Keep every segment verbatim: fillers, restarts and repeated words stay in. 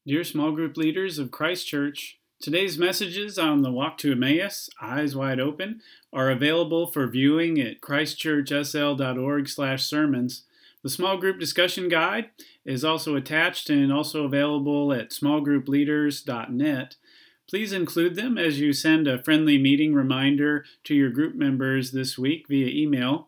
Dear small group leaders of Christ Church, today's messages on the Walk to Emmaus, Eyes Wide Open, are available for viewing at christchurchsl.org slash sermons. The small group discussion guide is also attached and also available at small group leaders dot net. Please include them as you send a friendly meeting reminder to your group members this week via email.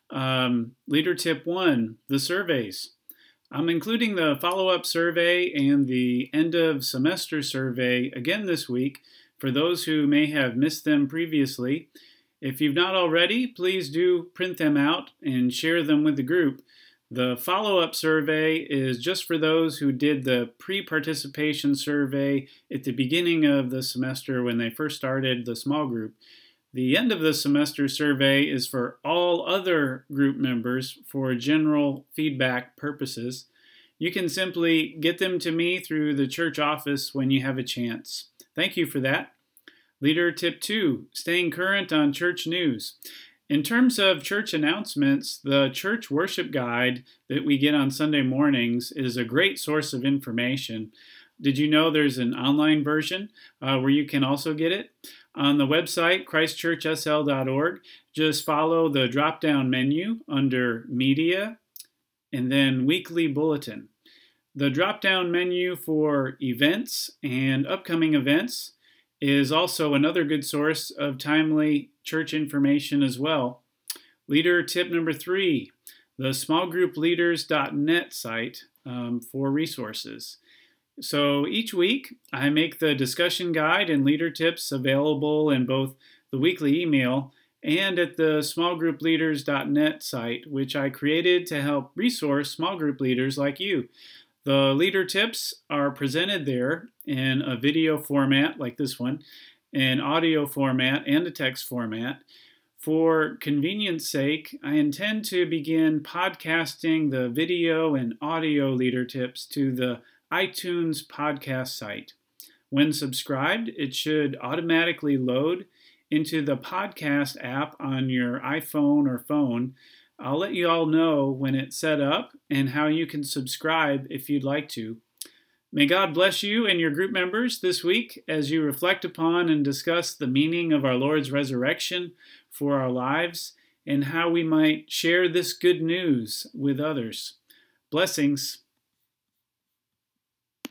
Um, leader tip one, the surveys. I'm including the follow-up survey and the end-of-semester survey again this week for those who may have missed them previously. If you've not already, please do print them out and share them with the group. The follow-up survey is just for those who did the pre-participation survey at the beginning of the semester when they first started the small group. The end of the semester survey is for all other group members for general feedback purposes. You can simply get them to me through the church office when you have a chance. Thank you for that. Leader tip two, staying current on church news. In terms of church announcements, the church worship guide that we get on Sunday mornings is a great source of information. Did you know there's an online version uh, where you can also get it? On the website, christchurch s l dot org, just follow the drop-down menu under Media and then Weekly Bulletin. The drop-down menu for events and upcoming events is also another good source of timely church information as well. Leader tip number three, the small group leaders dot net site um, for resources. So each week, I make the discussion guide and leader tips available in both the weekly email and at the small group leaders dot net site, which I created to help resource small group leaders like you. The leader tips are presented there in a video format like this one, an audio format, and a text format. For convenience sake, I intend to begin podcasting the video and audio leader tips to the iTunes podcast site. When subscribed, it should automatically load into the podcast app on your iPhone or phone. I'll let you all know when it's set up and how you can subscribe if you'd like to. May God bless you and your group members this week as you reflect upon and discuss the meaning of our Lord's resurrection for our lives and how we might share this good news with others. Blessings.